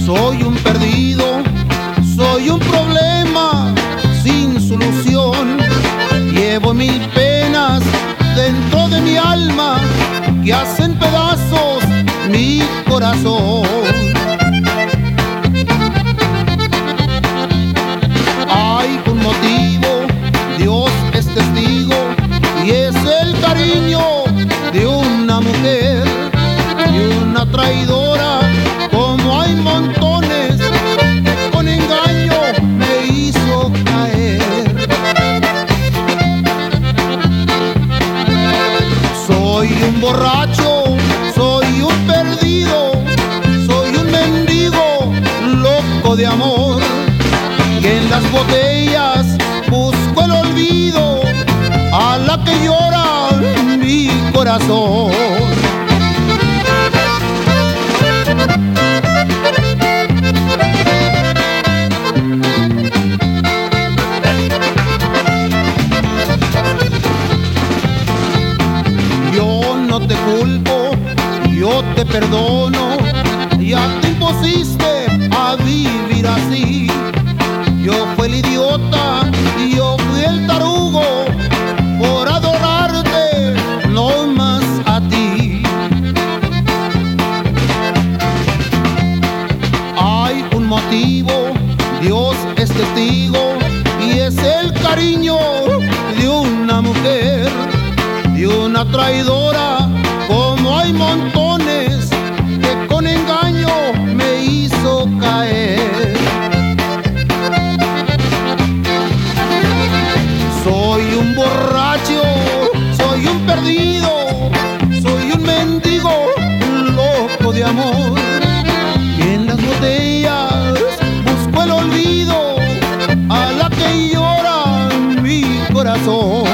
Soy un perdido, soy un problema sin solución. Llevo mil penas dentro de mi alma que hacen pedazos mi corazón. Hay un motivo, Dios es testigo, y es el cariño de una mujer y una traidora, como hay montones que con engaño me hizo caer. Soy un borracho, soy un perdido, soy un mendigo loco de amor, que en las botellas busco el olvido a la que llora mi corazón. Yo no te culpo, yo te perdono, ya te impusiste a vivir así. Yo fui el idiota y yo fui el tarugo por adorarte, no más a ti. Hay un motivo, Dios es testigo, y es el cariño de una mujer, de una traidora, como hay montones que con engaño me hizo caer. Soy un borracho, soy un perdido, soy un mendigo loco de amor, y en las botellas busco el olvido a la que llora mi corazón.